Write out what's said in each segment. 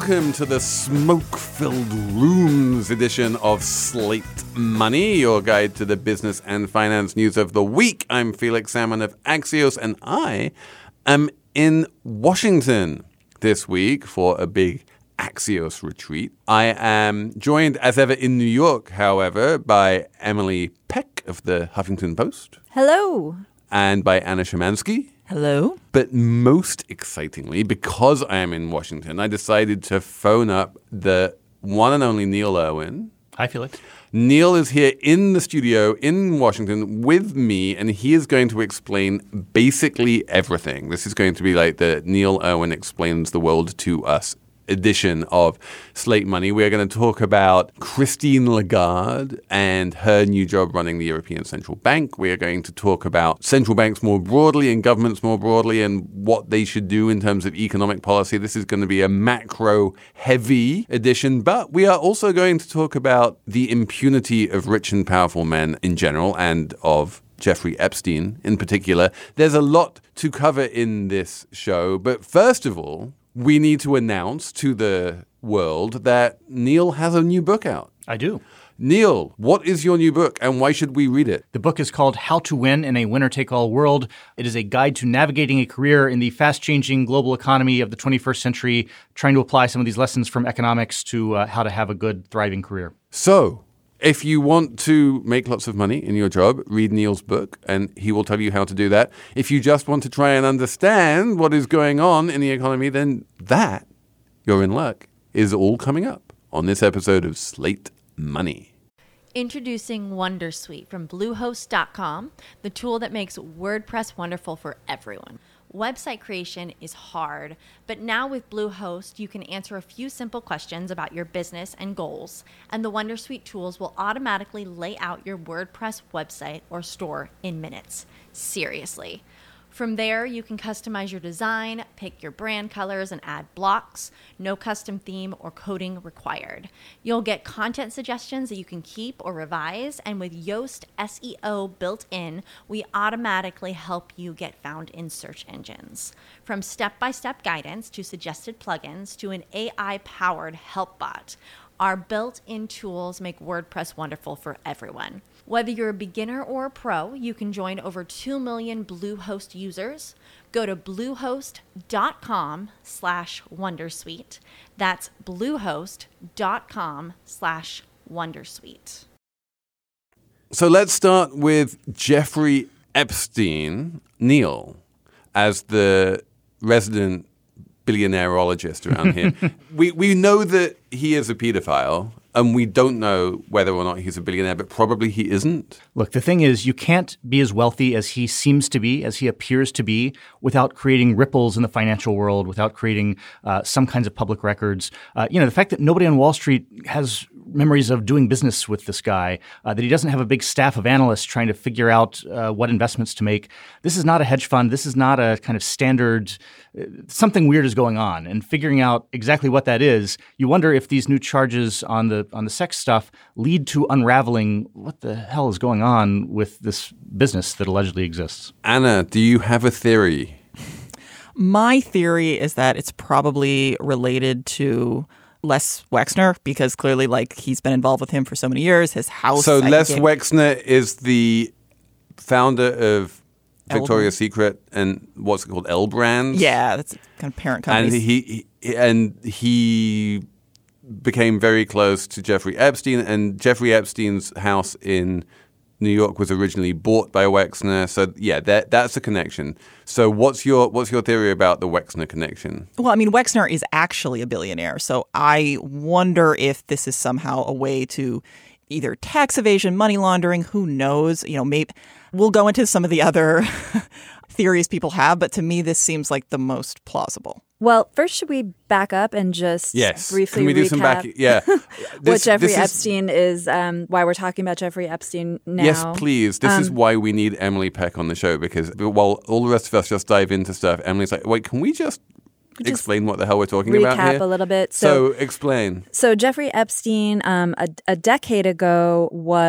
welcome to the smoke-filled rooms edition of Slate Money, your guide to the business and finance news of the week. I'm Felix Salmon of Axios, and I am in Washington this week for a big Axios retreat. I am joined, as ever, in New York, however, by Emily Peck of the Huffington Post. Hello. And by Anna Szymanski. Hello. But most excitingly, because I am in Washington, I decided to phone up the one and only Neil Irwin. Hi, Felix. Neil is here in the studio in Washington with me, and he is going to explain basically everything. This is going to be like the Neil Irwin Explains the World to Us edition of Slate Money. We are going to talk about Christine Lagarde and her new job running the European Central Bank. We are going to talk about central banks more broadly and governments more broadly and what they should do in terms of economic policy. This is going to be a macro-heavy edition, but we are also going to talk about the impunity of rich and powerful men in general and of Jeffrey Epstein in particular. There's a lot to cover in this show, but first of all, we need to announce to the world that Neil has a new book out. I do. Neil, what is your new book and why should we read it? The book is called How to Win in a Winner-Take-All World. It is a guide to navigating a career in the fast-changing global economy of the 21st century, trying to apply some of these lessons from economics to how to have a good, thriving career. So, if you want to make lots of money in your job, read Neil's book, and he will tell you how to do that. If you just want to try and understand what is going on in the economy, then that, you're in luck, is all coming up on this episode of Slate Money. Introducing Wondersuite from Bluehost.com, the tool that makes WordPress wonderful for everyone. Website creation is hard, but now with Bluehost, you can answer a few simple questions about your business and goals, and the Wondersuite tools will automatically lay out your WordPress website or store in minutes. Seriously. From there, you can customize your design, pick your brand colors, and add blocks. No custom theme or coding required. You'll get content suggestions that you can keep or revise, and with Yoast SEO built in, we automatically help you get found in search engines. From step-by-step guidance to suggested plugins to an AI-powered help bot, our built-in tools make WordPress wonderful for everyone. Whether you're a beginner or a pro, you can join over 2 million Bluehost users. Go to bluehost.com/wondersuite. That's bluehost.com/wondersuite. So let's start with Jeffrey Epstein. Neil, as the resident billionaireologist around here, we know that he is a pedophile. And we don't know whether or not he's a billionaire, but probably he isn't. Look, the thing is, you can't be as wealthy as he seems to be, as he appears to be, without creating ripples in the financial world, without creating some kinds of public records. The fact that nobody on Wall Street has memories of doing business with this guy, that he doesn't have a big staff of analysts trying to figure out what investments to make. This is not a hedge fund. This is not a kind of standard. Something weird is going on. And figuring out exactly what that is, you wonder if these new charges on the sex stuff lead to unraveling what the hell is going on with this business that allegedly exists. Anna, do you have a theory? My theory is that it's probably related to Les Wexner, because clearly, he's been involved with him for so many years. His house. So Les Wexner is the founder of Victoria's Secret and what's it called, L Brands. Yeah, that's kind of parent company. And he became very close to Jeffrey Epstein, and Jeffrey Epstein's house in New York was originally bought by Wexner. So yeah, that's a connection. So what's your theory about the Wexner connection? Well, I mean, Wexner is actually a billionaire. So I wonder if this is somehow a way to either tax evasion, money laundering, who knows? Maybe we'll go into some of the other theories people have, but to me, this seems like the most plausible. Well, first, should we back up and just briefly Can we do recap some back? Yeah. what Jeffrey Epstein is, why we're talking about Jeffrey Epstein now? Yes, please. This is why we need Emily Peck on the show, because while all the rest of us just dive into stuff, Emily's like, wait, can we just explain what the hell we're talking about here? Recap a little bit. So explain. So Jeffrey Epstein, a decade ago,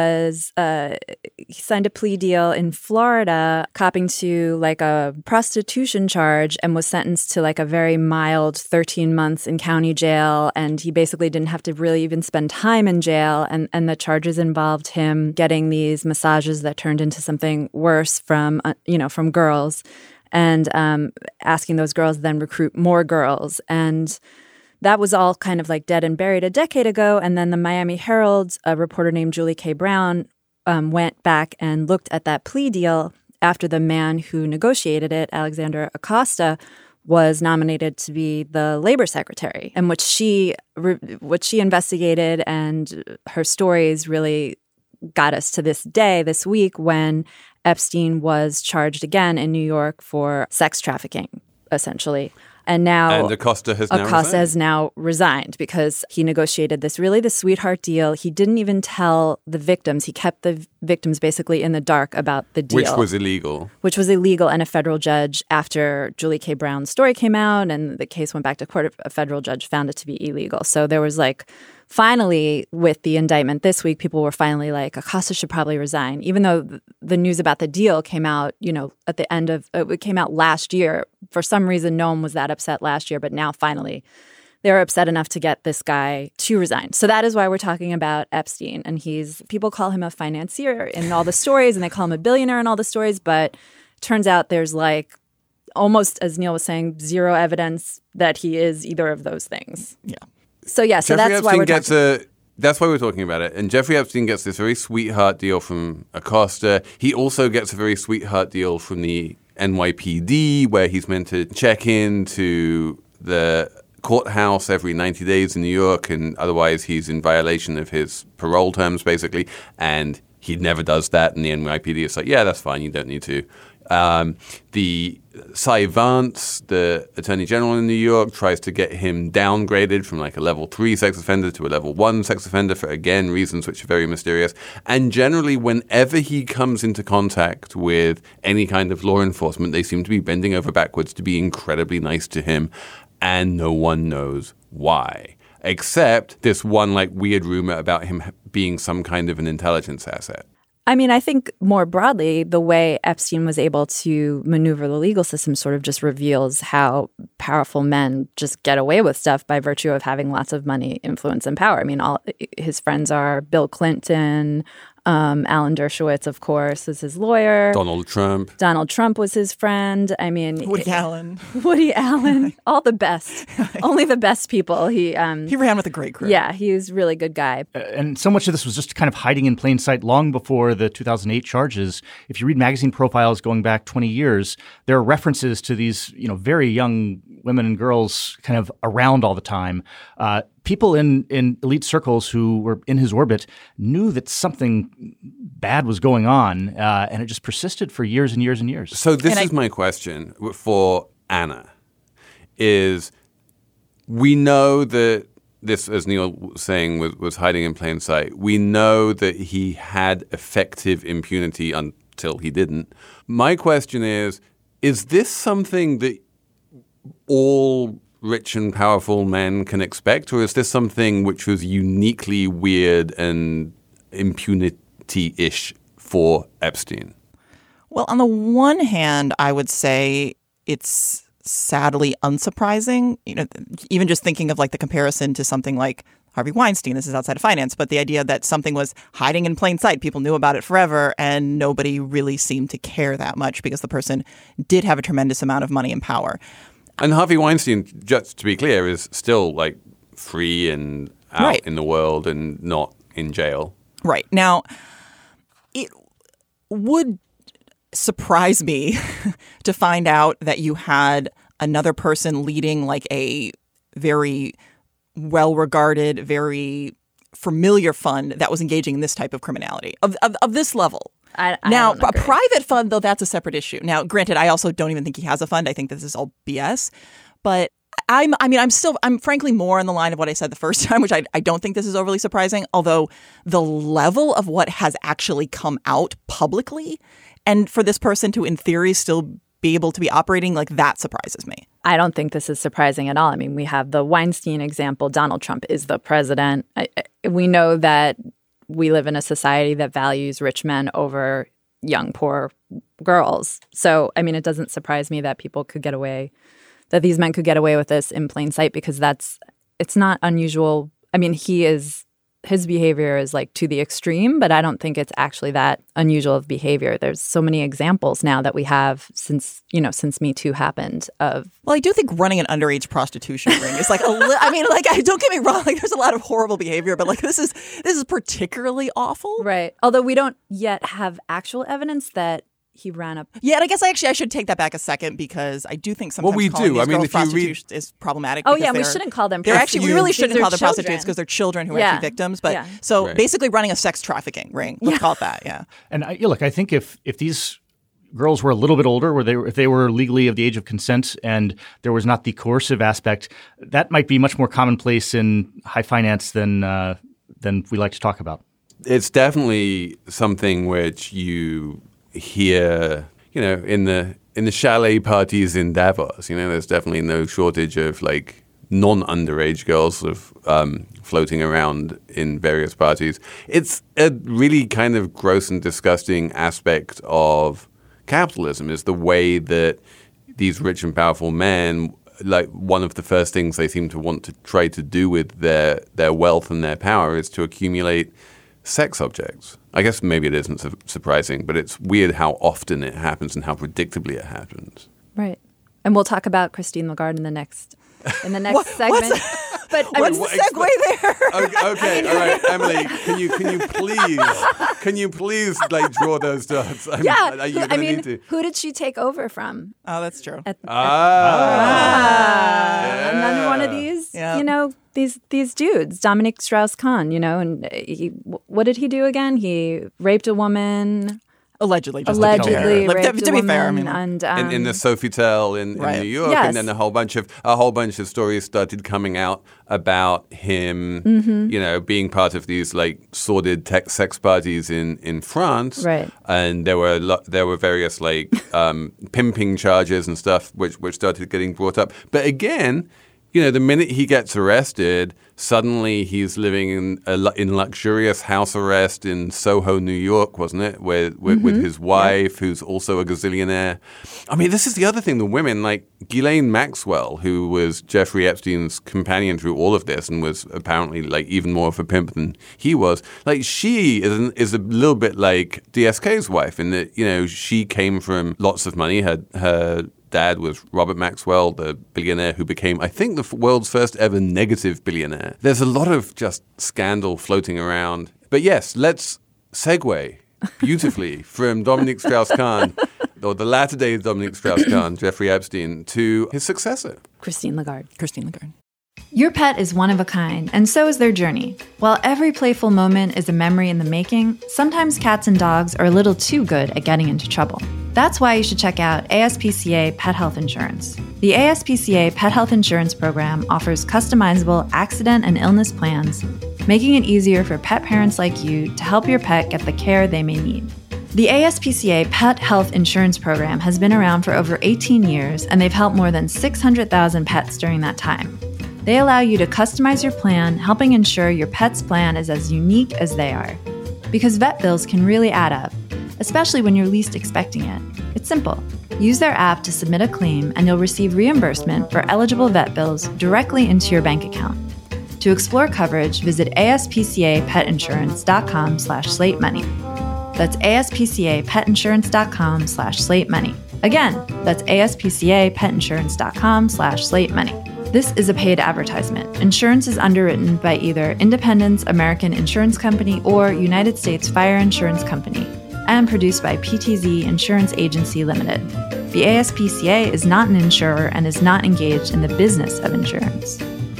he signed a plea deal in Florida, copping to like a prostitution charge, and was sentenced to like a very mild 13 months in county jail. And he basically didn't have to really even spend time in jail. And the charges involved him getting these massages that turned into something worse from girls, and asking those girls to then recruit more girls. And that was all kind of like dead and buried a decade ago. And then the Miami Herald, a reporter named Julie K. Brown, went back and looked at that plea deal after the man who negotiated it, Alexander Acosta, was nominated to be the labor secretary, and what she investigated, and her stories really got us to this day, this week, when Epstein was charged again in New York for sex trafficking, essentially. And Acosta has now resigned because he negotiated this sweetheart deal. He didn't even tell the victims. He kept the victims basically in the dark about the deal. Which was illegal. And a federal judge, after Julie K. Brown's story came out and the case went back to court, a federal judge found it to be illegal. So there was finally, with the indictment this week, people were finally like, Acosta should probably resign, even though the news about the deal came out, at the end of it came out last year. For some reason, no one was that upset last year, but now finally they're upset enough to get this guy to resign. So that is why we're talking about Epstein. And people call him a financier in all the stories, and they call him a billionaire in all the stories. But it turns out there's almost, as Neil was saying, zero evidence that he is either of those things. Yeah. So that's why we're talking. That's why we're talking about it. And Jeffrey Epstein gets this very sweetheart deal from Acosta. He also gets a very sweetheart deal from the NYPD, where he's meant to check in to the courthouse every 90 days in New York, and otherwise he's in violation of his parole terms, basically. And he never does that, and the NYPD is like, yeah, that's fine, you don't need to. The Cy Vance, the Attorney General in New York, tries to get him downgraded from a level 3 sex offender to a level 1 sex offender for, again, reasons which are very mysterious. And generally, whenever he comes into contact with any kind of law enforcement, they seem to be bending over backwards to be incredibly nice to him, and no one knows why. Except this one weird rumor about him being some kind of an intelligence asset. I mean, I think more broadly, the way Epstein was able to maneuver the legal system sort of just reveals how powerful men just get away with stuff by virtue of having lots of money, influence, and power. I mean, all his friends are Bill Clinton, Alan Dershowitz, of course, is his lawyer. Donald Trump was his friend. I mean, Woody Allen, all the best, only the best people. He ran with a great crew. Yeah, he was a really good guy. And so much of this was just kind of hiding in plain sight long before the 2008 charges. If you read magazine profiles going back 20 years, there are references to these, very young women and girls kind of around all the time. People in elite circles who were in his orbit knew that something bad was going on, and it just persisted for years and years and years. So this is my question for Anna, is we know that this, as Neil was saying, was hiding in plain sight. We know that he had effective impunity until he didn't. My question is this something that all rich and powerful men can expect, or is this something which was uniquely weird and impunity-ish for Epstein? Well, on the one hand, I would say it's sadly unsurprising. Even just thinking of the comparison to something like Harvey Weinstein. This is outside of finance, but the idea that something was hiding in plain sight, people knew about it forever, and nobody really seemed to care that much because the person did have a tremendous amount of money and power. And Harvey Weinstein, just to be clear, is still free and out in the world and not in jail. Right. Now, it would surprise me to find out that you had another person leading a very well-regarded, very familiar fund that was engaging in this type of criminality of this level. Now, a private fund, though, that's a separate issue. Now, granted, I also don't even think he has a fund. I think this is all BS. But I'm frankly more on the line of what I said the first time, which I don't think this is overly surprising, although the level of what has actually come out publicly, and for this person to, in theory, still be able to be operating, like that surprises me. I don't think this is surprising at all. I mean, we have the Weinstein example. Donald Trump is the president. We know that we live in a society that values rich men over young, poor girls. So, I mean, it doesn't surprise me that people could get away, that these men could get away with this in plain sight, because it's not unusual. I mean, his behavior is like to the extreme, but I don't think it's actually that unusual of behavior. There's so many examples now that we have since Me Too happened of. Well, I do think running an underage prostitution ring is like don't get me wrong, like there's a lot of horrible behavior, but like this is particularly awful. Right. Although we don't yet have actual evidence that he ran up. Yeah, and I guess I should take that back a second, because I do think sometimes we calling do. these I mean, girls if you prostitutes is problematic. Oh yeah, we shouldn't call them. We really shouldn't These are call them prostitutes, children. because they're children who are actually victims. But Right. basically running a sex trafficking ring. Let's call it that. Yeah. And I think if these girls were a little bit older, if they were legally of the age of consent and there was not the coercive aspect, that might be much more commonplace in high finance than we like to talk about. It's definitely something which you hear, in the chalet parties in Davos. There's definitely no shortage of like non-underage girls sort of floating around in various parties. It's a really kind of gross and disgusting aspect of capitalism, is the way that these rich and powerful men, like one of the first things they seem to want to try to do with their wealth and their power is to accumulate sex objects. I guess maybe it isn't surprising, but it's weird how often it happens and how predictably it happens. Right. And we'll talk about Christine Lagarde in the next segment. But What's the segue there? Okay, all right, Emily, can you please like draw those dots? Who did she take over from? Oh, that's true. Another one of these, these dudes, Dominique Strauss-Kahn, and what did he do again? He raped a woman. Allegedly raped to be a fair, woman, and in the Sofitel in New York, yes. and then a whole bunch of stories started coming out about him, being part of these like sordid sex parties in France, right? And there were various like pimping charges and stuff which started getting brought up, but again. The minute he gets arrested, suddenly he's living in luxurious house arrest in Soho, New York, wasn't it? With his wife, who's also a gazillionaire. I mean, this is the other thing. The women, like Ghislaine Maxwell, who was Jeffrey Epstein's companion through all of this and was apparently like even more of a pimp than he was. Like she is a little bit like DSK's wife in that, she came from lots of money. Her dad was Robert Maxwell, the billionaire who became, I think, the world's first ever negative billionaire. There's a lot of just scandal floating around. But yes, let's segue beautifully from Dominique Strauss-Kahn, or the latter days Dominique Strauss-Kahn, Jeffrey Epstein, to his successor. Christine Lagarde. Your pet is one of a kind, and so is their journey. While every playful moment is a memory in the making, sometimes cats and dogs are a little too good at getting into trouble. That's why you should check out ASPCA Pet Health Insurance. The ASPCA Pet Health Insurance Program offers customizable accident and illness plans, making it easier for pet parents like you to help your pet get the care they may need. The ASPCA Pet Health Insurance Program has been around for over 18 years, and they've helped more than 600,000 pets during that time. They allow you to customize your plan, helping ensure your pet's plan is as unique as they are. Because vet bills can really add up, especially when you're least expecting it. It's simple. Use their app to submit a claim, and you'll receive reimbursement for eligible vet bills directly into your bank account. To explore coverage, visit aspcapetinsurance.com/slatemoney. That's aspcapetinsurance.com/slatemoney. Again, that's aspcapetinsurance.com/slatemoney. This is a paid advertisement. Insurance is underwritten by either Independence American Insurance Company or United States Fire Insurance Company and produced by PTZ Insurance Agency Limited. The ASPCA is not an insurer and is not engaged in the business of insurance.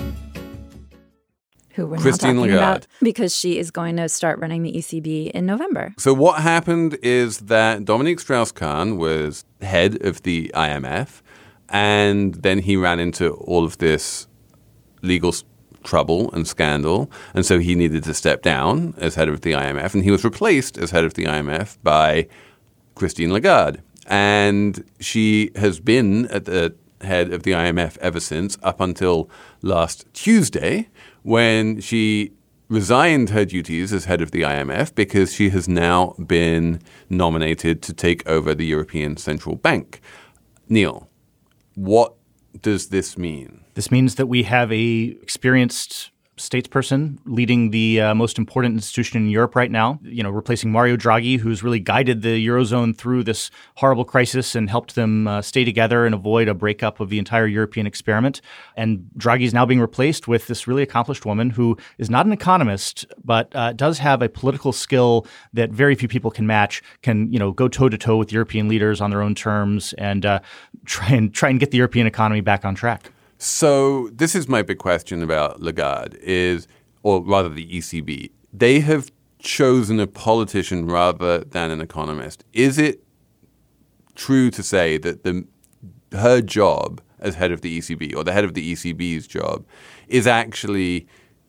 Who we're Christine not talking Lagarde. about because she is going to start running the ECB in November. So what happened is that Dominique Strauss-Kahn was head of the IMF, and then he ran into all of this legal trouble and scandal, and so he needed to step down as head of the IMF, and he was replaced as head of the IMF by Christine Lagarde. And she has been at the head of the IMF ever since, up until last Tuesday, when she resigned her duties as head of the IMF because she has now been nominated to take over the European Central Bank. Neil, what does this mean? This means that we have a experienced statesperson leading the most important institution in Europe right now, replacing Mario Draghi, who's really guided the Eurozone through this horrible crisis and helped them stay together and avoid a breakup of the entire European experiment. And Draghi is now being replaced with this really accomplished woman who is not an economist, but does have a political skill that very few people can match, can, go toe-to-toe with European leaders on their own terms and try and get the European economy back on track. So this is my big question about Lagarde or rather the ECB. They have chosen a politician rather than an economist. Is it true to say that her job as head of the ECB or the head of the ECB's job is actually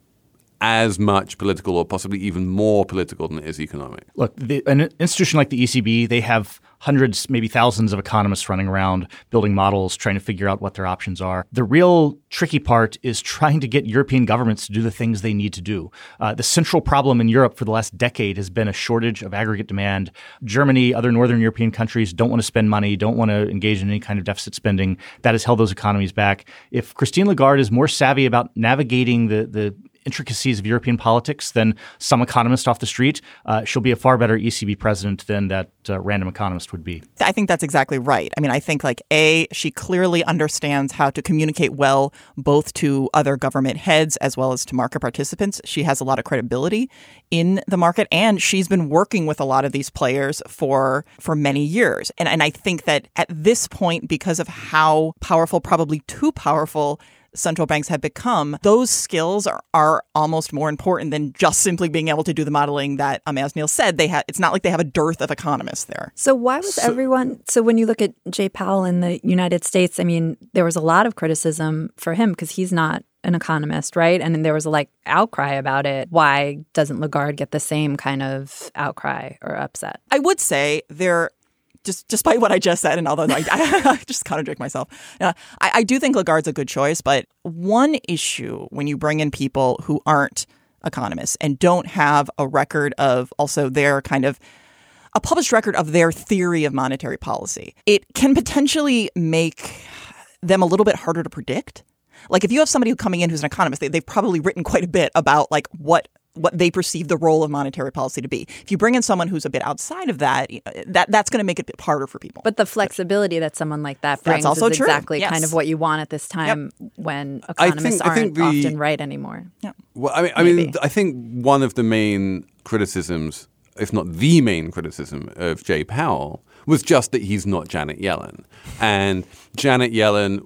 as much political or possibly even more political than it is economic? Look, an institution like the ECB, they have hundreds, maybe thousands of economists running around building models, trying to figure out what their options are. The real tricky part is trying to get European governments to do the things they need to do. The central problem in Europe for the last decade has been a shortage of aggregate demand. Germany, other northern European countries don't want to spend money, don't want to engage in any kind of deficit spending. That has held those economies back. If Christine Lagarde is more savvy about navigating the intricacies of European politics than some economist off the street, she'll be a far better ECB president than that random economist would be. I think that's exactly right. I mean, I think she clearly understands how to communicate well both to other government heads as well as to market participants. She has a lot of credibility in the market, and she's been working with a lot of these players for many years. And I think that at this point, because of how powerful, probably too powerful, central banks have become, those skills are almost more important than just simply being able to do the modeling that, as Neil said, it's not like they have a dearth of economists there. So why was everyone, so when you look at Jay Powell in the United States, I mean, there was a lot of criticism for him because he's not an economist, right? And then there was a outcry about it. Why doesn't Lagarde get the same kind of outcry or upset? I would say despite what I just said, and although I just contradict myself, I do think Lagarde's a good choice. But one issue when you bring in people who aren't economists and don't have a record of also their kind of a published record of their theory of monetary policy, it can potentially make them a little bit harder to predict. Like if you have somebody coming in who's an economist, they've probably written quite a bit about what they perceive the role of monetary policy to be. If you bring in someone who's a bit outside of that's going to make it a bit harder for people. But the flexibility that someone like that brings is exactly yes. kind of what you want at this time when economists aren't often right anymore. Yeah. Well, I mean, I think one of the main criticisms, if not the main criticism of Jay Powell, was just that he's not Janet Yellen. And Janet Yellen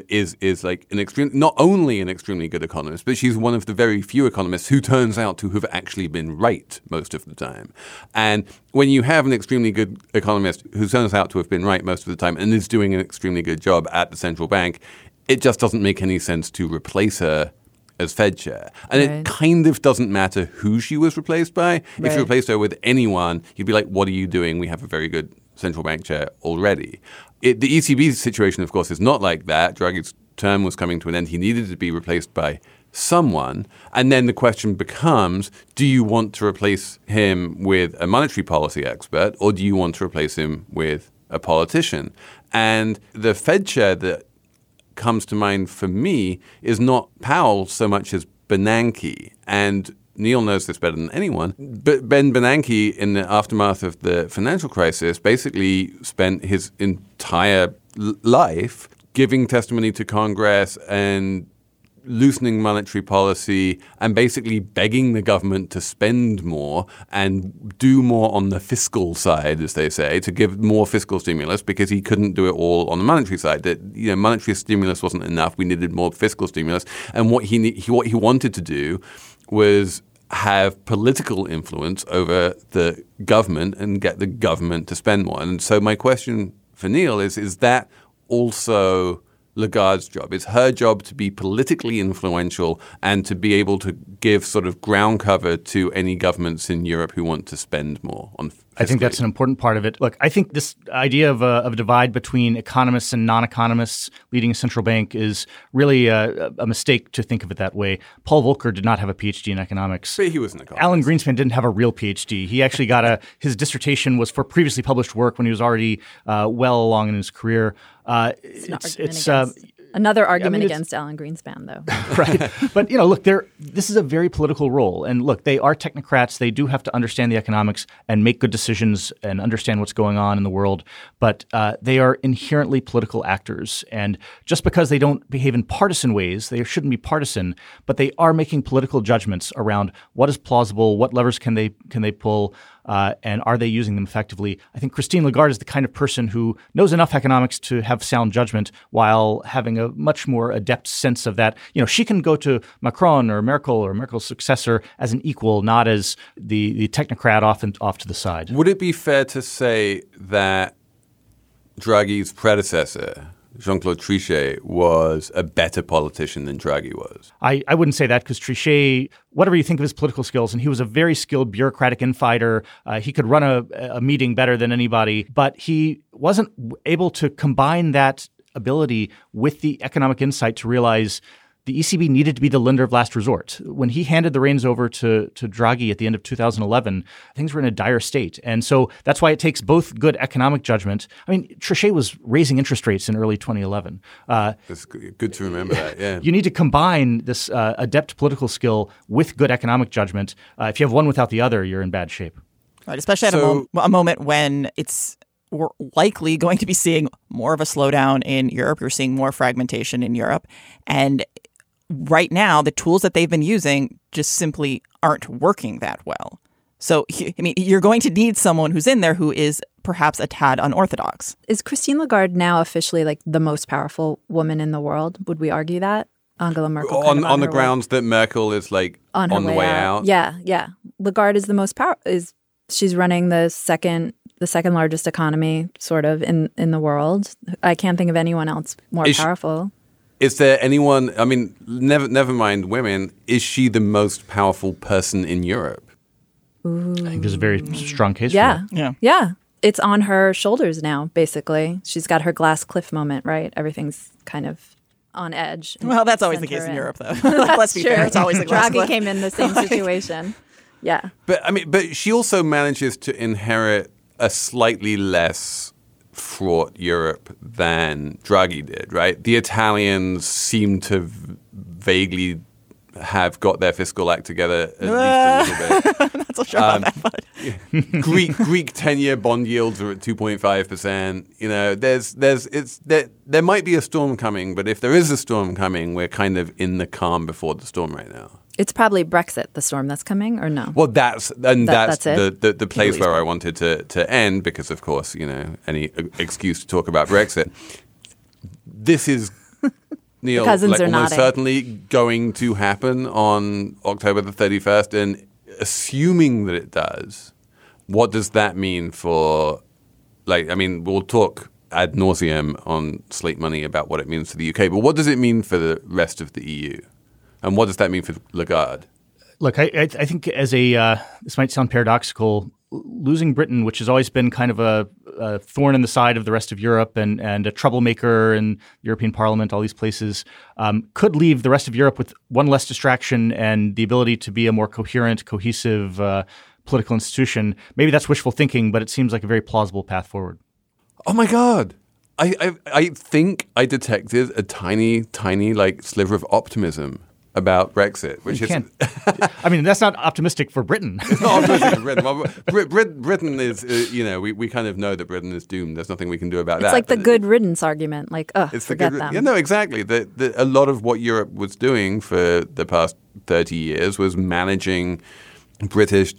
is not only an extremely good economist, but she's one of the very few economists who turns out to have actually been right most of the time. And when you have an extremely good economist who turns out to have been right most of the time and is doing an extremely good job at the central bank, it just doesn't make any sense to replace her as Fed chair. And it kind of doesn't matter who she was replaced by. Right. If you replaced her with anyone, you'd be like, what are you doing? We have a very good central bank chair already. The ECB situation, of course, is not like that. Draghi's term was coming to an end. He needed to be replaced by someone. And then the question becomes, do you want to replace him with a monetary policy expert, or do you want to replace him with a politician? And the Fed chair that comes to mind for me is not Powell so much as Bernanke. And Neil knows this better than anyone, but Ben Bernanke, in the aftermath of the financial crisis, basically spent his entire life giving testimony to Congress and loosening monetary policy and basically begging the government to spend more and do more on the fiscal side, as they say, to give more fiscal stimulus because he couldn't do it all on the monetary side. That monetary stimulus wasn't enough. We needed more fiscal stimulus. And what he wanted to do was have political influence over the government and get the government to spend more. And so my question for Neil is that also Lagarde's job. It's her job to be politically influential and to be able to give sort of ground cover to any governments in Europe who want to spend more on fiscally. I think that's an important part of it. Look, I think this idea of a divide between economists and non-economists leading a central bank is really a mistake to think of it that way. Paul Volcker did not have a PhD in economics. But he was an economist. Alan Greenspan didn't have a real PhD. He actually got his dissertation was for previously published work when he was already well along in his career. Another argument against Alan Greenspan, though. Right. But, look, this is a very political role. And look, they are technocrats. They do have to understand the economics and make good decisions and understand what's going on in the world. But they are inherently political actors. And just because they don't behave in partisan ways, they shouldn't be partisan, but they are making political judgments around what is plausible, what levers can they pull, and are they using them effectively? I think Christine Lagarde is the kind of person who knows enough economics to have sound judgment while having a much more adept sense of that. She can go to Macron or Merkel's successor as an equal, not as the technocrat off to the side. Would it be fair to say that Draghi's predecessor, Jean-Claude Trichet, was a better politician than Draghi was? I wouldn't say that because Trichet, whatever you think of his political skills, and he was a very skilled bureaucratic infighter. He could run a meeting better than anybody, but he wasn't able to combine that ability with the economic insight to realize the ECB needed to be the lender of last resort. When he handed the reins over to Draghi at the end of 2011, things were in a dire state. And so that's why it takes both good economic judgment. I mean, Trichet was raising interest rates in early 2011. It's good to remember that, yeah. You need to combine this adept political skill with good economic judgment. If you have one without the other, you're in bad shape. Right, especially at a moment when we're likely going to be seeing more of a slowdown in Europe. You're seeing more fragmentation in Europe. And right now, the tools that they've been using just simply aren't working that well. So, you're going to need someone who's in there who is perhaps a tad unorthodox. Is Christine Lagarde now officially like the most powerful woman in the world? Would we argue that? Angela Merkel on the grounds that Merkel is like on the way out. Yeah. Lagarde is the most she's running the second largest economy sort of in the world. I can't think of anyone else more powerful. Is there anyone, I mean, never mind women, is she the most powerful person in Europe? Ooh. I think there's a very strong case for that. Yeah. It's on her shoulders now, basically. She's got her glass cliff moment, right? Everything's kind of on edge. Well, that's always the case in Europe, though. Let's be fair. It's always the glass cliff. Draghi came in the same situation. Yeah. But she also manages to inherit a slightly less fraught Europe than Draghi did, right? The Italians seem to vaguely have got their fiscal act together at least a little bit. Not so sure about that, but Greek 10-year bond yields are at 2.5%. There might be a storm coming, but if there is a storm coming, we're kind of in the calm before the storm right now. It's probably Brexit, the storm that's coming, or no? Well, that's the place where I wanted to end because, of course, any excuse to talk about Brexit. This is, Neil, almost certainly going to happen on October the 31st. And assuming that it does, what does that mean for, we'll talk ad nauseum on Slate Money about what it means for the UK, but what does it mean for the rest of the EU? And what does that mean for Lagarde? Look, I think as this might sound paradoxical, losing Britain, which has always been kind of a thorn in the side of the rest of Europe and a troublemaker in European Parliament, all these places, could leave the rest of Europe with one less distraction and the ability to be a more coherent, cohesive political institution. Maybe that's wishful thinking, but it seems like a very plausible path forward. Oh, my God. I think I detected a tiny sliver of optimism about Brexit, which is... I mean, that's not optimistic for Britain. It's not optimistic for Britain. Well, Britain is, we kind of know that Britain is doomed. There's nothing we can do about that. It's like the good riddance argument, forget them. Yeah, no, exactly. A lot of what Europe was doing for the past 30 years was managing British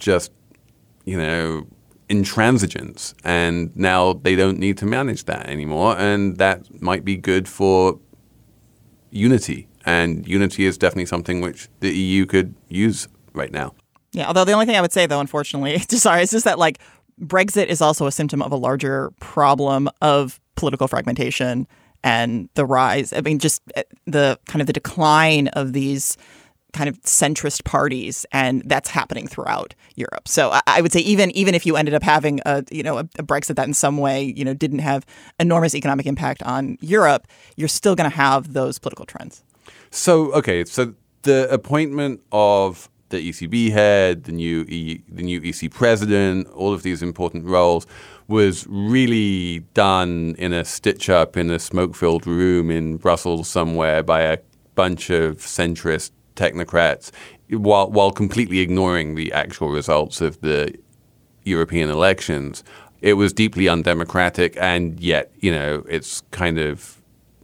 intransigence, and now they don't need to manage that anymore, and that might be good for unity. And unity is definitely something which the EU could use right now. Yeah, although the only thing I would say, though, unfortunately, is just that Brexit is also a symptom of a larger problem of political fragmentation and the rise. I mean, just the kind of the decline of these kind of centrist parties, and that's happening throughout Europe. So I would say even if you ended up having a Brexit that in some way didn't have enormous economic impact on Europe, you're still going to have those political trends. So the appointment of the ECB head, the new EC president, all of these important roles was really done in a stitch-up in a smoke-filled room in Brussels somewhere by a bunch of centrist technocrats, while completely ignoring the actual results of the European elections. It was deeply undemocratic, and yet, it's kind of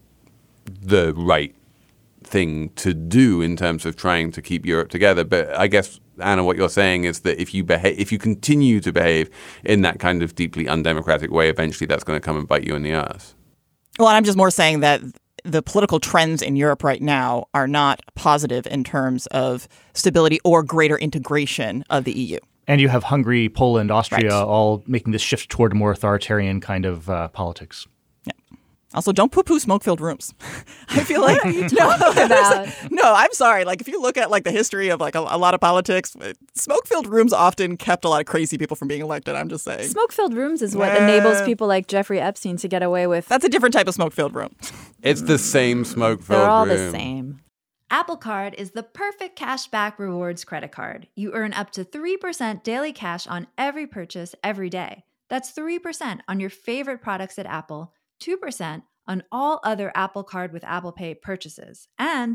the right thing to do in terms of trying to keep Europe together. But I guess, Anna, what you're saying is that if you continue to behave in that kind of deeply undemocratic way, eventually that's going to come and bite you in the ass. Well, I'm just more saying that the political trends in Europe right now are not positive in terms of stability or greater integration of the EU. And you have Hungary, Poland, Austria Right. all making this shift toward a more authoritarian kind of politics. Yeah. Also, don't poo-poo smoke-filled rooms. I feel like about? No, I'm sorry. Like if you look at like the history of like a lot of politics, smoke-filled rooms often kept a lot of crazy people from being elected. I'm just saying. Smoke-filled rooms is what enables people like Jeffrey Epstein to get away with. That's a different type of smoke-filled room. It's the same smoke-filled room. They're all the same. Apple Card is the perfect cashback rewards credit card. You earn up to 3% daily cash on every purchase every day. That's 3% on your favorite products at Apple, 2% on all other Apple Card with Apple Pay purchases, and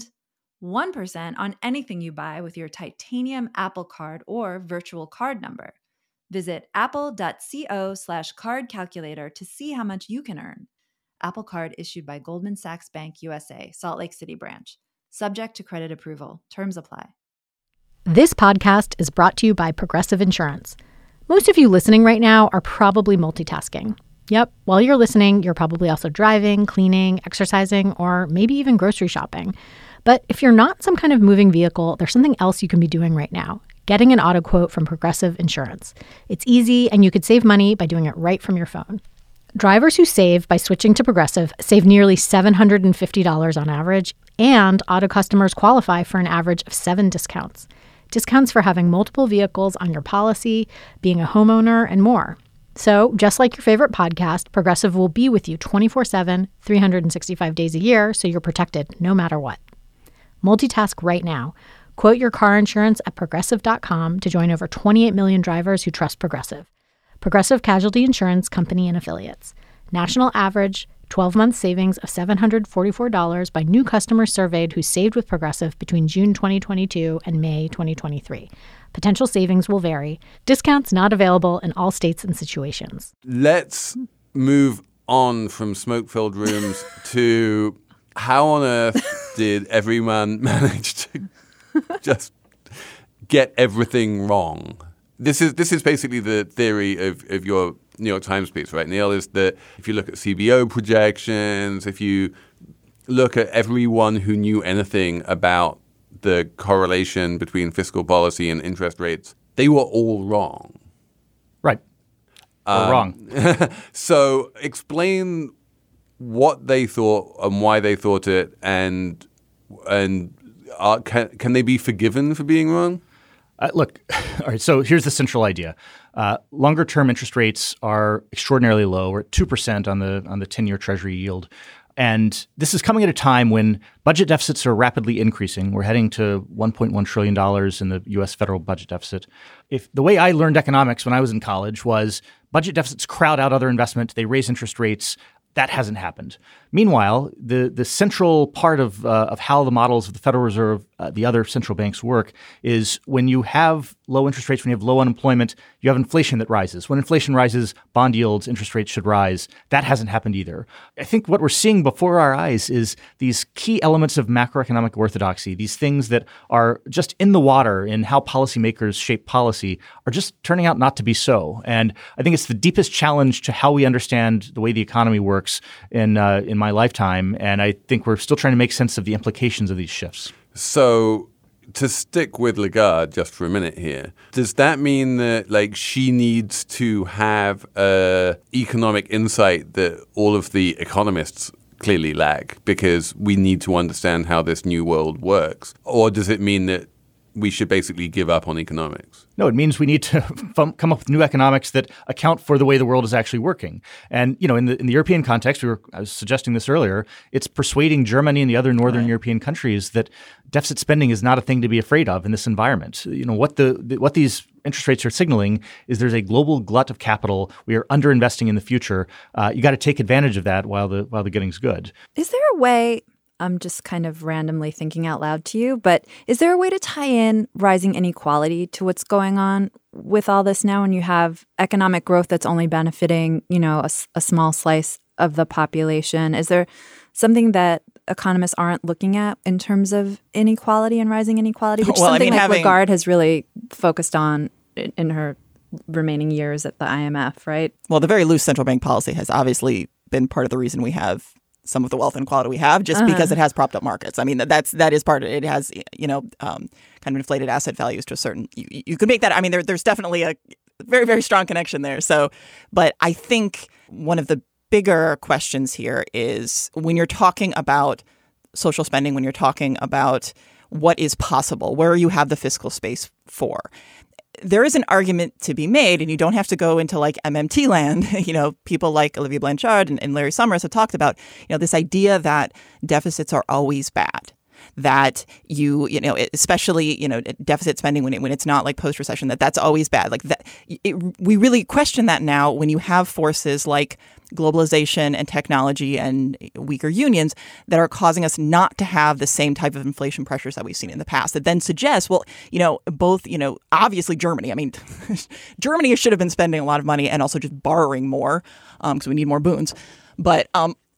1% on anything you buy with your titanium Apple Card or virtual card number. Visit apple.co/card calculator to see how much you can earn. Apple Card issued by Goldman Sachs Bank USA, Salt Lake City branch. Subject to credit approval. Terms apply. This podcast is brought to you by Progressive Insurance. Most of you listening right now are probably multitasking. Yep, while you're listening, you're probably also driving, cleaning, exercising, or maybe even grocery shopping. But if you're not some kind of moving vehicle, there's something else you can be doing right now. Getting an auto quote from Progressive Insurance. It's easy, and you could save money by doing it right from your phone. Drivers who save by switching to Progressive save nearly $750 on average, and auto customers qualify for an average of 7 discounts. Discounts for having multiple vehicles on your policy, being a homeowner, and more. So, just like your favorite podcast, Progressive will be with you 24/7, 365 days a year, so you're protected no matter what. Multitask right now. Quote your car insurance at Progressive.com to join over 28 million drivers who trust Progressive. Progressive Casualty Insurance Company and Affiliates. National average 12-month savings of $744 by new customers surveyed who saved with Progressive between June 2022 and May 2023. Potential savings will vary. Discounts not available in all states and situations. Let's move on from smoke-filled rooms to how on earth did everyone manage to just get everything wrong? This is basically the theory of your New York Times piece, right, Neil, is that if you look at CBO projections, if you look at everyone who knew anything about the correlation between fiscal policy and interest rates, they were all wrong. Right. Or wrong. So explain what they thought and why they thought it, and can they be forgiven for being wrong? Look, all right, so here's the central idea. Longer-term interest rates are extraordinarily low. We're at 2% on the 10-year Treasury yield. And this is coming at a time when budget deficits are rapidly increasing. We're heading to $1.1 trillion in the U.S. federal budget deficit. If the way I learned economics when I was in college was budget deficits crowd out other investment, they raise interest rates. That hasn't happened. Meanwhile, the central part of how the models of the Federal Reserve, the other central banks work, is when you have low interest rates, when you have low unemployment, you have inflation that rises. When inflation rises, bond yields, interest rates should rise. That hasn't happened either. I think what we're seeing before our eyes is these key elements of macroeconomic orthodoxy, these things that are just in the water in how policymakers shape policy, are just turning out not to be so. And I think it's the deepest challenge to how we understand the way the economy works in my lifetime, and I think we're still trying to make sense of the implications of these shifts. So to stick with Lagarde just for a minute here, does that mean that she needs to have economic insight that all of the economists clearly lack because we need to understand how this new world works? Or does it mean that we should basically give up on economics? No, it means we need to come up with new economics that account for the way the world is actually working. And, in the European context, I was suggesting this earlier, it's persuading Germany and the other northern European countries that deficit spending is not a thing to be afraid of in this environment. What these interest rates are signaling is there's a global glut of capital. We are underinvesting in the future. You got to take advantage of that while the getting's good. Is there a way, I'm just kind of randomly thinking out loud to you, but is there a way to tie in rising inequality to what's going on with all this now when you have economic growth that's only benefiting, a small slice of the population? Is there something that economists aren't looking at in terms of inequality and rising inequality, which is something Lagarde has really focused on in her remaining years at the IMF, right? Well, the very loose central bank policy has obviously been part of the reason we have some of the wealth inequality we have, just because it has propped up markets. I mean, that is part of it. It has, kind of inflated asset values to a certain. You could make that. I mean, there's definitely a very, very strong connection there. So, but I think one of the bigger questions here is when you're talking about social spending, when you're talking about what is possible, where you have the fiscal space for. There is an argument to be made, and you don't have to go into like MMT land. People like Olivier Blanchard and Larry Summers have talked about, this idea that deficits are always bad. That especially deficit spending when it's not like post-recession, that's always bad. Like that, we really question that now when you have forces like globalization and technology and weaker unions that are causing us not to have the same type of inflation pressures that we've seen in the past. That then suggests, obviously Germany. I mean, Germany should have been spending a lot of money and also just borrowing more because we need more boons. But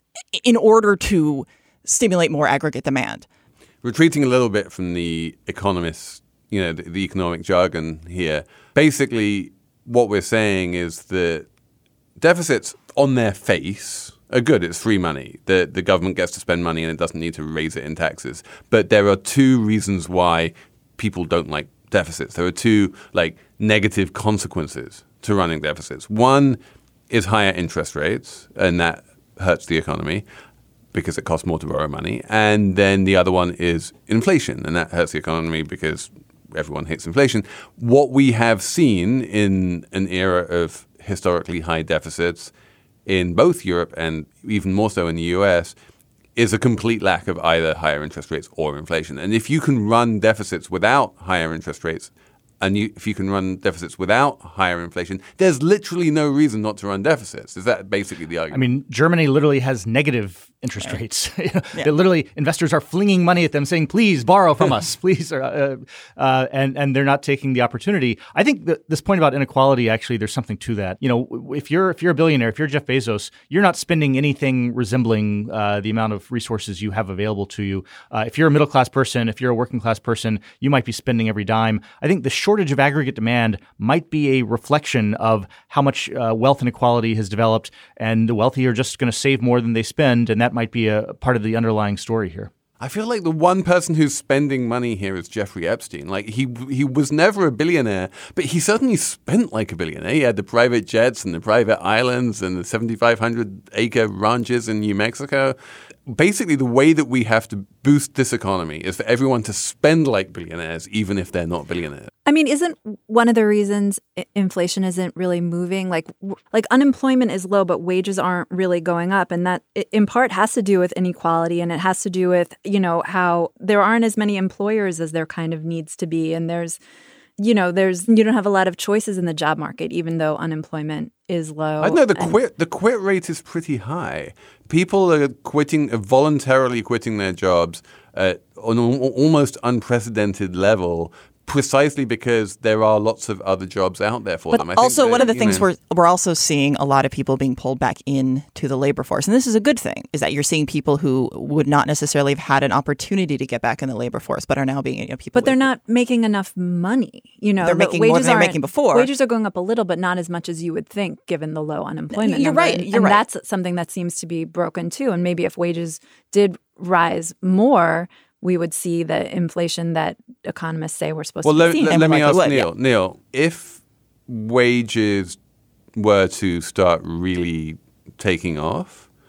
in order to stimulate more aggregate demand. Retreating a little bit from the economists, the economic jargon here, basically what we're saying is that deficits on their face are good. It's free money. The government gets to spend money and it doesn't need to raise it in taxes. But there are two reasons why people don't like deficits. There are two negative consequences to running deficits. One is higher interest rates, and that hurts the economy because it costs more to borrow money. And then the other one is inflation, and that hurts the economy because everyone hates inflation. What we have seen in an era of historically high deficits in both Europe and even more so in the US is a complete lack of either higher interest rates or inflation. And if you can run deficits without higher interest rates, and if you can run deficits without higher inflation, there's literally no reason not to run deficits. Is that basically the argument? I mean, Germany literally has negative interest rates. Literally, investors are flinging money at them saying, please borrow from us, please. And they're not taking the opportunity. I think that this point about inequality, actually, there's something to that. If you're a billionaire, if you're Jeff Bezos, you're not spending anything resembling the amount of resources you have available to you. If you're a middle-class person, if you're a working-class person, you might be spending every dime. I think the shortage of aggregate demand might be a reflection of how much wealth inequality has developed, and the wealthy are just going to save more than they spend, and that might be a part of the underlying story here. I feel like the one person who's spending money here is Jeffrey Epstein. He was never a billionaire, but he certainly spent like a billionaire. He had the private jets and the private islands and the 7,500-acre ranches in New Mexico. Basically, the way that we have to boost this economy is for everyone to spend like billionaires, even if they're not billionaires. I mean, isn't one of the reasons inflation isn't really moving? Like unemployment is low, but wages aren't really going up. And that in part has to do with inequality. And it has to do with, how there aren't as many employers as there kind of needs to be. And you don't have a lot of choices in the job market, even though unemployment is low. I know the quit rate is pretty high. People are voluntarily quitting their jobs at an almost unprecedented level, precisely because there are lots of other jobs out there for them. But also, one of the things we're also seeing a lot of people being pulled back into the labor force. And this is a good thing, is that you're seeing people who would not necessarily have had an opportunity to get back in the labor force, but are now being people. But they're not making enough money. They're making more than they were making before. Wages are going up a little, but not as much as you would think, given the low unemployment You're number. right. And that's something that seems to be broken, too. And maybe if wages did rise more, we would see the inflation that economists say we're supposed to be seeing. Let me ask Neil. Yeah. Neil, if wages were to start really taking off,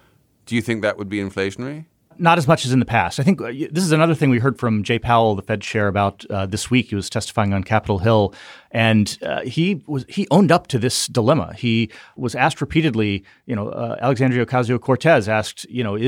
Do you think that would be inflationary? Not as much as in the past. I think this is another thing we heard from Jay Powell, the Fed chair, about this week. He was testifying on Capitol Hill, and he owned up to this dilemma. He was asked repeatedly, Alexandria Ocasio-Cortez asked,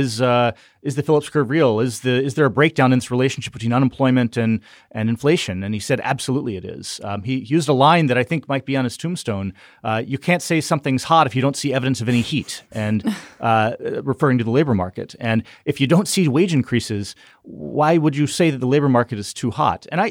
is the Phillips curve real? Is there a breakdown in this relationship between unemployment and inflation? And he said, absolutely it is. He used a line that I think might be on his tombstone. You can't say something's hot if you don't see evidence of any heat, and referring to the labor market. And if you don't see wage increases, why would you say that the labor market is too hot? And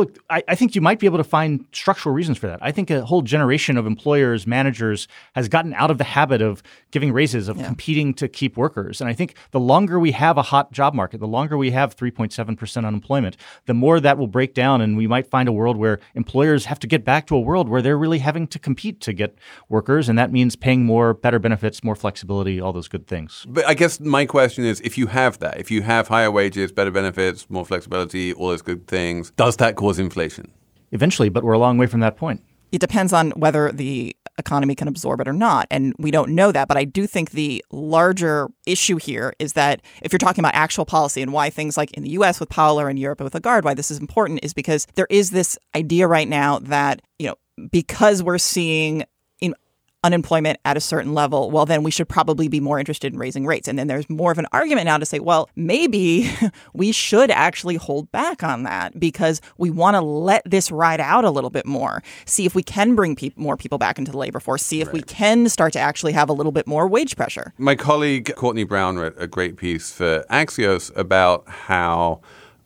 I think you might be able to find structural reasons for that. I think a whole generation of employers, managers has gotten out of the habit of giving raises, of competing to keep workers. And I think the longer we have a hot job market, the longer we have 3.7% unemployment, the more that will break down, and we might find a world where employers have to get back to a world where they're really having to compete to get workers, and that means paying more, better benefits, more flexibility, all those good things. But I guess my question is, if you have that, if you have higher wages, better benefits, more flexibility, all those good things, does that cause inflation? Eventually, but we're a long way from that point. It depends on whether the economy can absorb it or not. And we don't know that. But I do think the larger issue here is that if you're talking about actual policy and why things like in the U.S. with Powell or in Europe with Lagarde, why this is important is because there is this idea right now that, because we're seeing unemployment at a certain level, well, then we should probably be more interested in raising rates. And then there's more of an argument now to say, well, maybe we should actually hold back on that because we want to let this ride out a little bit more. See if we can bring more people back into the labor force. See if we can start to actually have a little bit more wage pressure. My colleague Courtney Brown wrote a great piece for Axios about how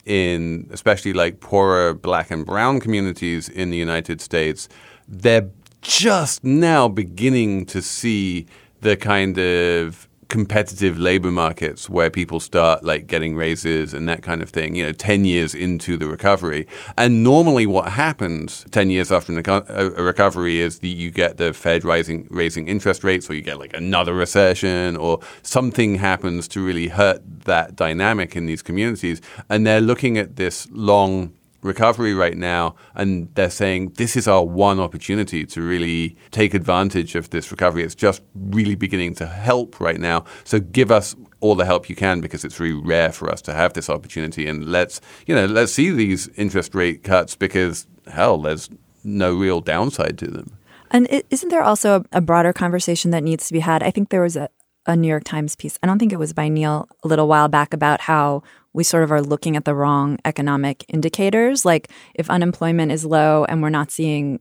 in especially like poorer Black and brown communities in the United States, they're just now beginning to see the kind of competitive labor markets where people start like getting raises and that kind of thing, 10 years into the recovery. And normally what happens 10 years after a recovery is that you get the Fed raising interest rates, or you get like another recession, or something happens to really hurt that dynamic in these communities. And they're looking at this long recovery right now, and they're saying this is our one opportunity to really take advantage of this recovery. It's just really beginning to help right now. So give us all the help you can, because it's really rare for us to have this opportunity. And let's see these interest rate cuts, because there's no real downside to them. And isn't there also a broader conversation that needs to be had? I think there was a New York Times piece, I don't think it was by Neil, a little while back, about how we sort of are looking at the wrong economic indicators. Like if unemployment is low and we're not seeing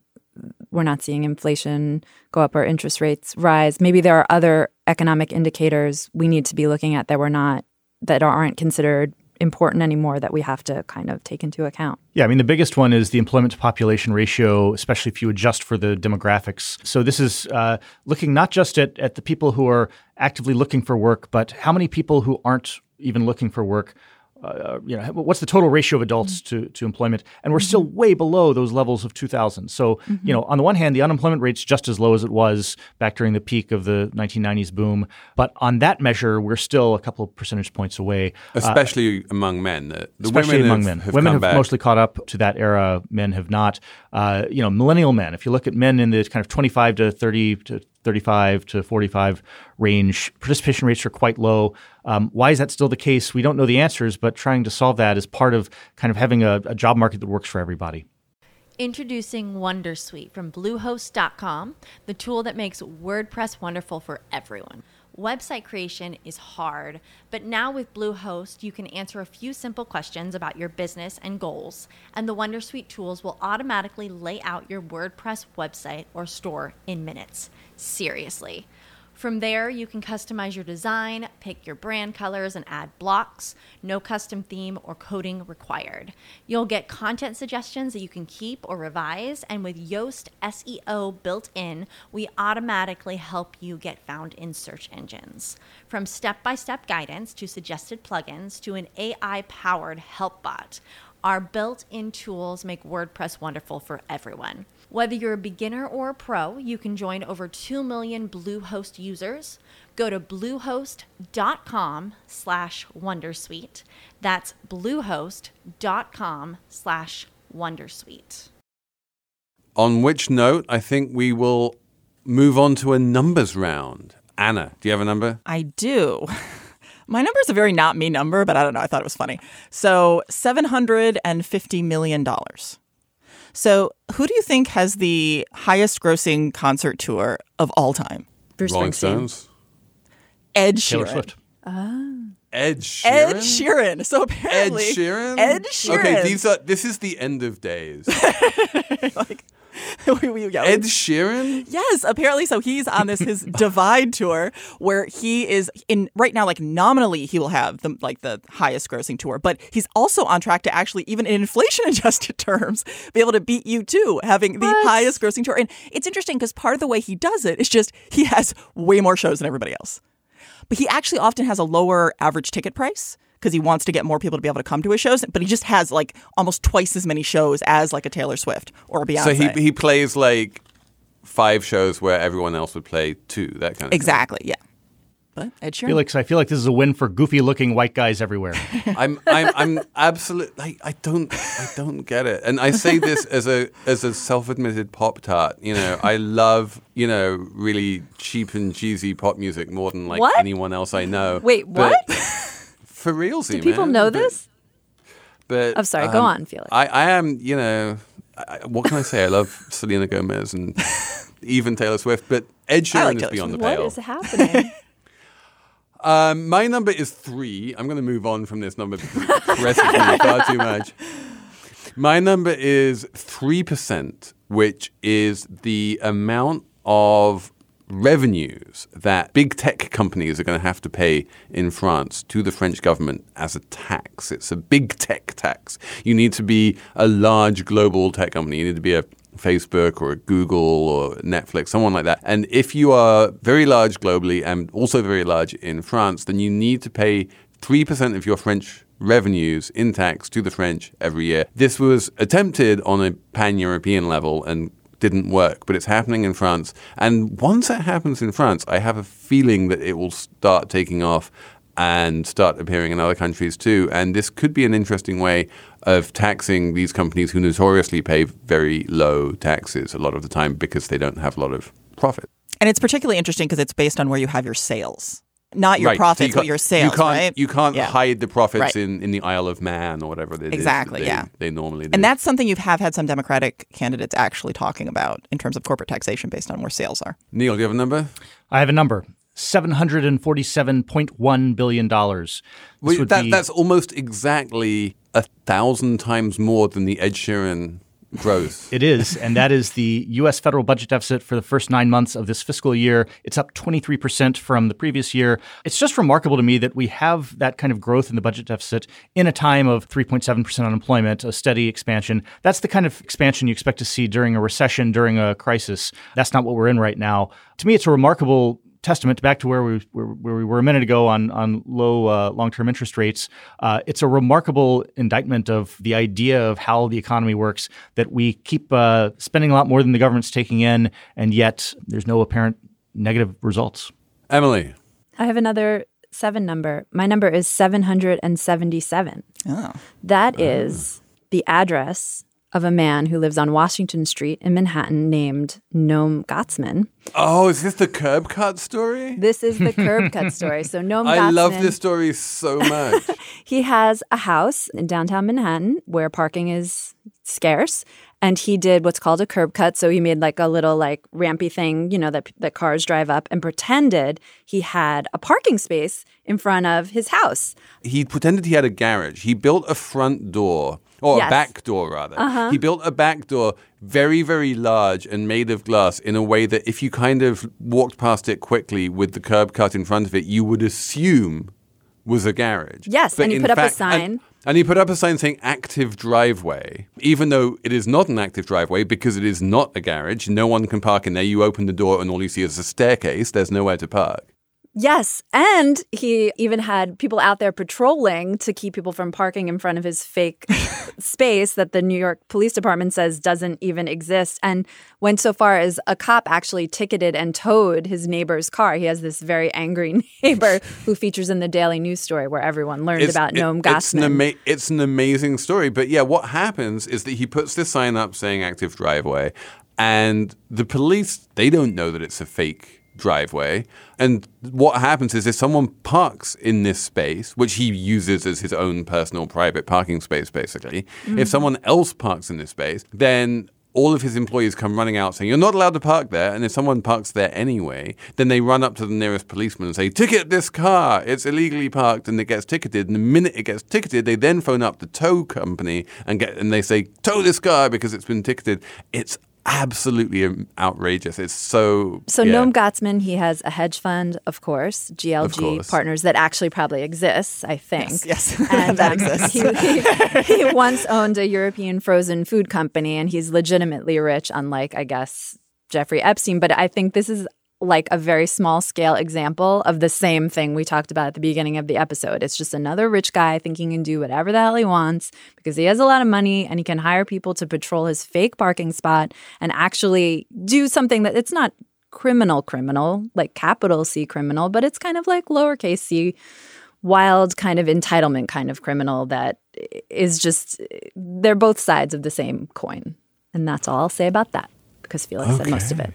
inflation go up or interest rates rise, maybe there are other economic indicators we need to be looking at that aren't considered important anymore, that we have to kind of take into account. Yeah, I mean, the biggest one is the employment to population ratio, especially if you adjust for the demographics. So this is looking not just at the people who are actively looking for work, but how many people who aren't even looking for work. What's the total ratio of adults to employment? And we're still way below those levels of 2000. So, on the one hand, the unemployment rate's just as low as it was back during the peak of the 1990s boom. But on that measure, we're still a couple of percentage points away. Especially among men. Especially among men. Women have mostly caught up to that era. Men have not. Millennial men, if you look at men in the kind of 25 to 30 to 35 to 45 range, participation rates are quite low. Why is that still the case? We don't know the answers, but trying to solve that is part of kind of having a job market that works for everybody. Introducing Wondersuite from Bluehost.com, the tool that makes WordPress wonderful for everyone. Website creation is hard, but now with Bluehost, you can answer a few simple questions about your business and goals, and the Wondersuite tools will automatically lay out your WordPress website or store in minutes. Seriously. From there, you can customize your design, pick your brand colors, and add blocks. No custom theme or coding required. You'll get content suggestions that you can keep or revise, and with Yoast SEO built in, we automatically help you get found in search engines. From step-by-step guidance to suggested plugins to an AI-powered help bot, our built-in tools make WordPress wonderful for everyone. Whether you're a beginner or a pro, you can join over 2 million Bluehost users. Go to bluehost.com/wondersuite. That's bluehost.com/wondersuite. On which note, I think we will move on to a numbers round. Anna, do you have a number? I do. My number is a very not me number, but I don't know. I thought it was funny. So $750 million. So who do you think has the highest grossing concert tour of all time? Bruce Rolling Springsteen. Stones. Ed Sheeran. Taylor Swift. Ed Sheeran. Ed Sheeran. So apparently, Ed Sheeran. Ed Sheeran. Okay, this is the end of days. Ed Sheeran. Yes, apparently. So he's on his Divide tour where he is in right now. Like nominally, he will have the highest grossing tour, but he's also on track to actually, even in inflation adjusted terms, be able to beat U2, having the highest grossing tour. And it's interesting because part of the way he does it is just he has way more shows than everybody else. But he actually often has a lower average ticket price because he wants to get more people to be able to come to his shows. But he just has like almost twice as many shows as like a Taylor Swift or a Beyonce. So he plays like 5 shows where everyone else would play 2, that kind of exactly, yeah. But Ed Sheeran. I feel like this is a win for goofy-looking white guys everywhere. I'm absolutely I don't get it. And I say this as a self-admitted pop tart. You know, I love, really cheap and cheesy pop music more than like What? anyone else I know. Wait, what? For realsy, Do people man. know this? But I'm sorry, go on, Felix. I am, what can I say? I love Selena Gomez and even Taylor Swift, but Ed Sheeran is beyond the What pale. is happening? My number is 3. I'm going to move on from this number because it presses me far too much. My number is 3%, which is the amount of revenues that big tech companies are going to have to pay in France to the French government as a tax. It's a big tech tax. You need to be a large global tech company. You need to be a Facebook or a Google or Netflix, someone like that. And if you are very large globally and also very large in France, then you need to pay 3% of your French revenues in tax to the French every year. This was attempted on a pan-European level and didn't work, but it's happening in France. And once that happens in France, I have a feeling that it will start taking off and start appearing in other countries too. And this could be an interesting way of taxing these companies who notoriously pay very low taxes a lot of the time because they don't have a lot of profit. And it's particularly interesting because it's based on where you have your sales. Not your Right. profits, So but your sales, right? You can't Yeah. hide the profits Right. in the Isle of Man or whatever it is. Exactly, that yeah. They normally do. And that's something you have had some Democratic candidates actually talking about in terms of corporate taxation based on where sales are. Neil, do you have a number? I have a number. $747.1 billion. That's almost exactly 1,000 times more than the Ed Sheeran growth. It is, and that is the U.S. federal budget deficit for the first 9 months of this fiscal year. It's up 23% from the previous year. It's just remarkable to me that we have that kind of growth in the budget deficit in a time of 3.7% unemployment, a steady expansion. That's the kind of expansion you expect to see during a recession, during a crisis. That's not what we're in right now. To me, it's a remarkable testament back to where we were a minute ago on low long-term interest rates. It's a remarkable indictment of the idea of how the economy works, that we keep spending a lot more than the government's taking in, and yet there's no apparent negative results. Emily. I have another 7 number. My number is 777. Oh. That is the address of a man who lives on Washington Street in Manhattan named Noam Gottsman. Oh, is this the curb cut story? This is the curb cut story. So Noam Gottsman, I love this story so much. he has a house in downtown Manhattan where parking is scarce. And he did what's called a curb cut. So he made like a little like rampy thing, that cars drive up, and pretended he had a parking space in front of his house. He pretended he had a garage. He built a front door, or Yes. a back door rather. He built a back door very, very large and made of glass in a way that if you kind of walked past it quickly with the curb cut in front of it, you would assume was a garage. Yes, But and he in put up a fact- sign. And he put up a sign saying active driveway, even though it is not an active driveway because it is not a garage. No one can park in there. You open the door and all you see is a staircase. There's nowhere to park. Yes, and he even had people out there patrolling to keep people from parking in front of his fake space that the New York Police Department says doesn't even exist, and went so far as a cop actually ticketed and towed his neighbor's car. He has this very angry neighbor who features in the Daily News story where everyone learned about Noam Gottsman. It's an amazing story. But yeah, what happens is that he puts this sign up saying active driveway, and the police, they don't know that it's a fake driveway. And what happens is if someone parks in this space, which he uses as his own personal private parking space, basically, if someone else parks in this space, then all of his employees come running out saying, you're not allowed to park there. And if someone parks there anyway, then they run up to the nearest policeman and say, ticket this car. It's illegally parked, and it gets ticketed. And the minute it gets ticketed, they then phone up the tow company and they say, tow this car because it's been ticketed. It's absolutely outrageous. It's so Noam Gottsman, he has a hedge fund, of course, GLG Partners, that actually probably exists, I think. Yes. And that exists. He once owned a European frozen food company, and he's legitimately rich, unlike, I guess, Jeffrey Epstein. But I think this is like a very small scale example of the same thing we talked about at the beginning of the episode. It's just another rich guy thinking he can do whatever the hell he wants because he has a lot of money and he can hire people to patrol his fake parking spot and actually do something that it's not criminal, like capital C criminal, but it's kind of like lowercase c, wild kind of entitlement kind of criminal that is just, they're both sides of the same coin. And that's all I'll say about that because Felix said most of it.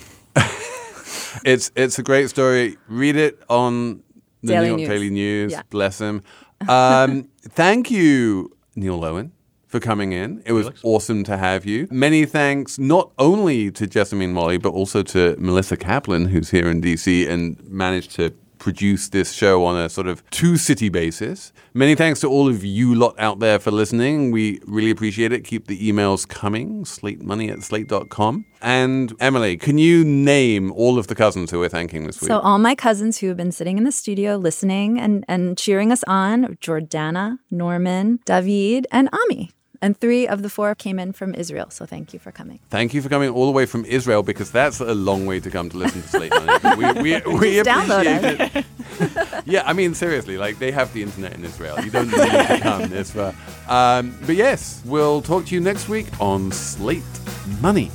It's a great story. Read it on the New York Daily News. Yeah. Bless him. Thank you, Neil Owen, for coming in. It was awesome to have you. Many thanks not only to Jessamine Molly, but also to Melissa Kaplan, who's here in DC and managed to produce this show on a sort of two-city basis. Many thanks to all of you lot out there for listening. We really appreciate it. Keep the emails coming, slatemoney@slate.com. And Emily, can you name all of the cousins who we're thanking this week? So all my cousins who have been sitting in the studio listening and cheering us on, Jordana, Norman, David, and Ami. And 3 of the 4 came in from Israel. So thank you for coming. Thank you for coming all the way from Israel, because that's a long way to come to listen to Slate Money. We appreciate it. Yeah, I mean, seriously, like they have the internet in Israel. You don't need to come this far. But yes, we'll talk to you next week on Slate Money.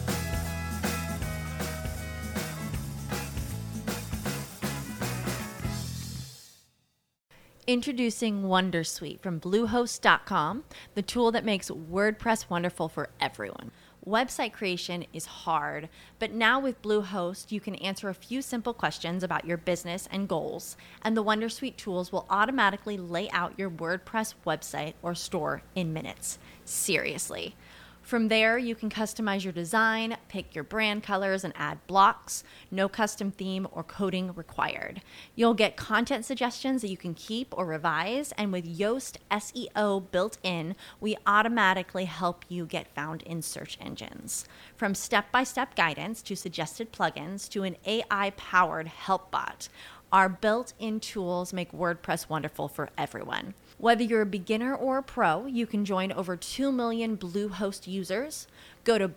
Introducing Wondersuite from Bluehost.com, the tool that makes WordPress wonderful for everyone. Website creation is hard, but now with Bluehost, you can answer a few simple questions about your business and goals, and the Wondersuite tools will automatically lay out your WordPress website or store in minutes. Seriously. From there, you can customize your design, pick your brand colors, and add blocks. No custom theme or coding required. You'll get content suggestions that you can keep or revise, and with Yoast SEO built in, we automatically help you get found in search engines. From step-by-step guidance to suggested plugins to an AI-powered help bot, our built-in tools make WordPress wonderful for everyone. Whether you're a beginner or a pro, you can join over 2 million Bluehost users. Go to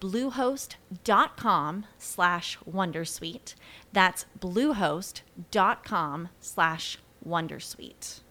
bluehost.com/wondersuite. That's bluehost.com/wondersuite.